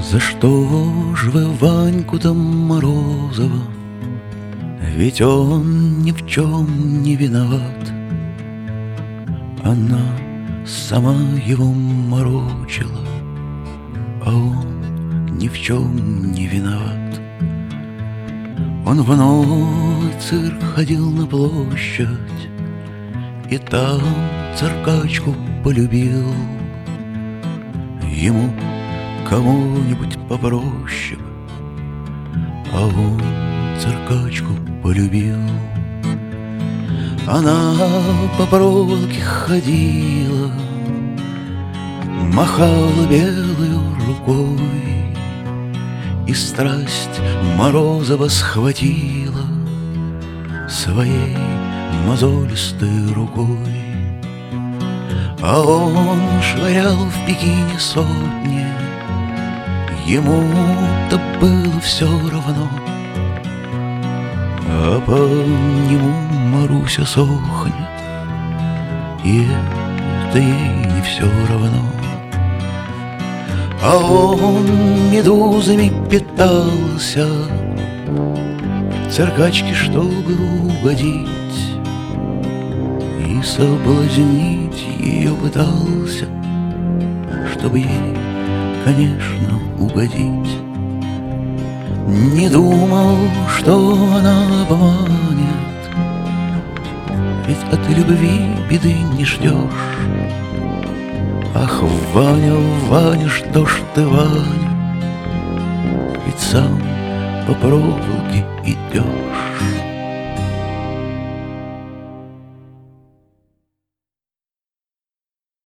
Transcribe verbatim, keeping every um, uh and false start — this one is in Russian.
За что ж вы Ваньку-то Морозова? Ведь он ни в чем не виноват. Она сама его морочила, а он ни в чем не виноват. Он в новый цирк ходил на площадь, и там циркачку полюбил. Ему кому-нибудь попроще, а он циркачку полюбил. Она по проволоке ходила, махала белой рукой, и страсть Морозова схватила своей мозолистой рукой. А он швырял в Пекине сотни, ему-то было все равно, а по нему Маруся сохнет, и это ей не все равно. А он медузами питался, циркачке, чтобы угодить, и соблазнить ее пытался, чтобы ей, конечно, угодить. Не думал, что она обманет, ведь от любви беды не ждешь. Ах, Ваня, Ваня, что ж ты, Ваня, ведь сам по проволоке идешь.